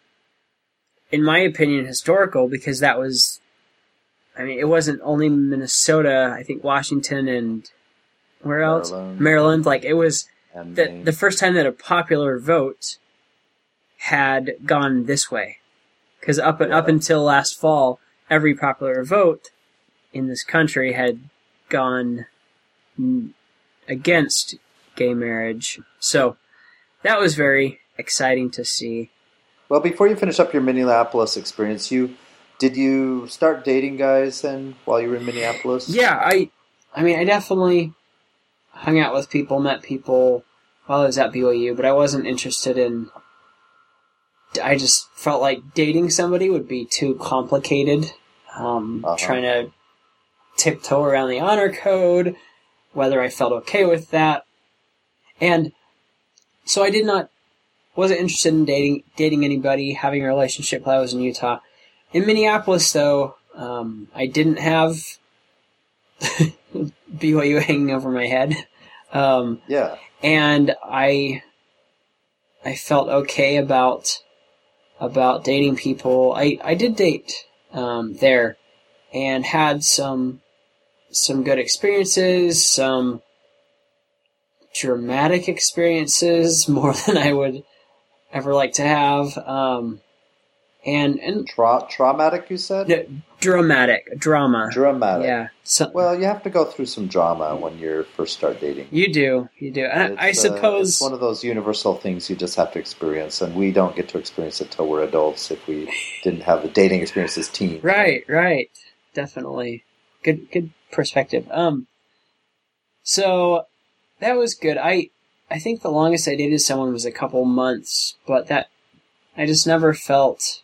in my opinion, historical, because that was... I mean, it wasn't only Minnesota, I think Washington and... Where else? Maryland. Maryland. Like, it was And the, Maine. the first time that a popular vote had gone this way. Because up, up until last fall, every popular vote in this country had gone mm, against gay marriage. So that was very exciting to see. Well, before you finish up your Minneapolis experience, you did you start dating guys then while you were in Minneapolis? Yeah, I, I mean, I definitely hung out with people, met people while I was at B Y U, but I wasn't interested in... I just felt like dating somebody would be too complicated. Um, Uh-huh. Trying to tiptoe around the honor code, whether I felt okay with that. And so I did not... wasn't interested in dating dating anybody, having a relationship while I was in Utah. In Minneapolis, though, um, I didn't have B Y U hanging over my head. Um, Yeah. and I I felt okay about about dating people. I, I did date um, there and had some some good experiences, some dramatic experiences, more than I would ever like to have. Um, and and Tra- traumatic, you said? no, dramatic drama. Dramatic. Yeah. So, Well, you have to go through some drama when you first start dating. you do, you do. And I It's, uh, suppose it's one of those universal things you just have to experience, and we don't get to experience it till we're adults if we didn't have the dating experience as teens. right, right, definitely. Good, good perspective. Um, so that was good. I, I think the longest I dated someone was a couple months, but that I just never felt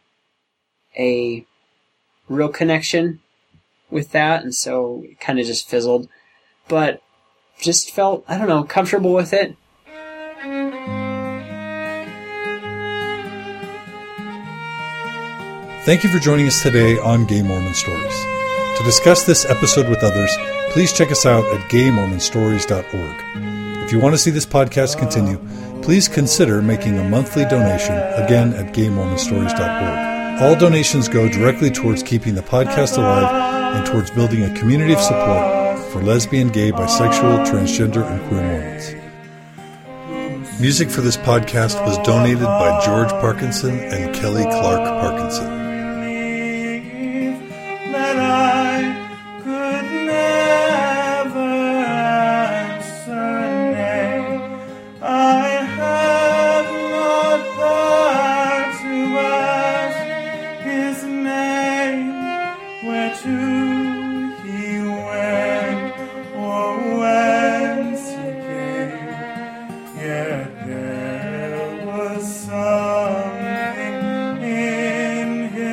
a real connection with that, and so it kind of just fizzled. But just felt, I don't know, comfortable with it. Thank you for joining us today on Gay Mormon Stories. To discuss this episode with others, please check us out at gay mormon stories dot org. If you want to see this podcast continue, please consider making a monthly donation, again at gay mormon stories dot org. All donations go directly towards keeping the podcast alive and towards building a community of support for lesbian, gay, bisexual, transgender, and queer Mormons. Music for this podcast was donated by George Parkinson and Kelly Clark Parkinson. That I could never answer nay. I have not power to ask his name, where to he went, or whence he came. Yet there was something in his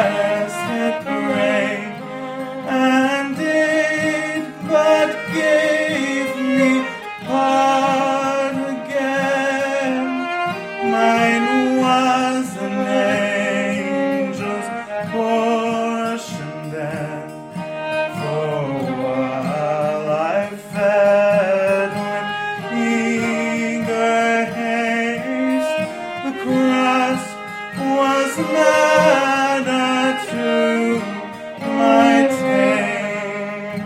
blessed parade, and it but gave me heart again. Mine was an angel's portion then, for while I fed with eager haste, the crust was manna to my taste.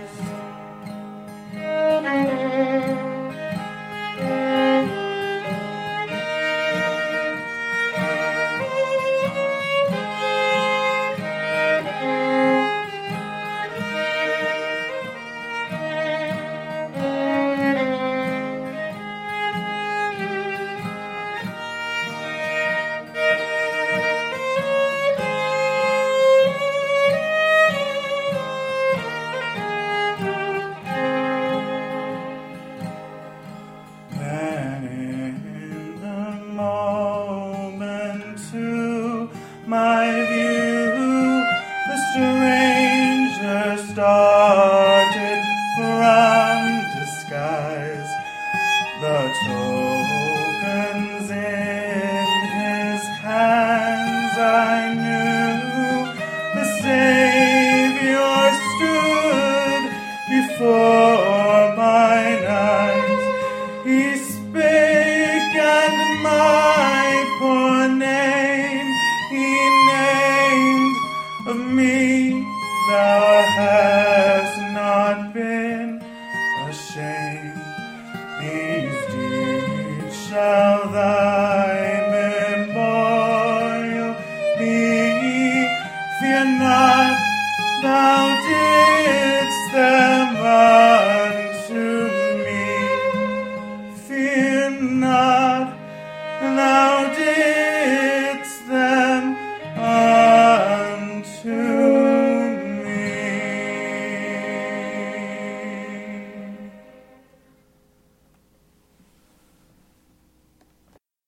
Then in the moment to my view, the stranger started from disguise. The tokens in his hands I knew. The Savior stood before mine eyes. He spake, and my poor name he named. Of me thou hast not been ashamed. These deeds shall thy memorial be. Fear not, thou didst them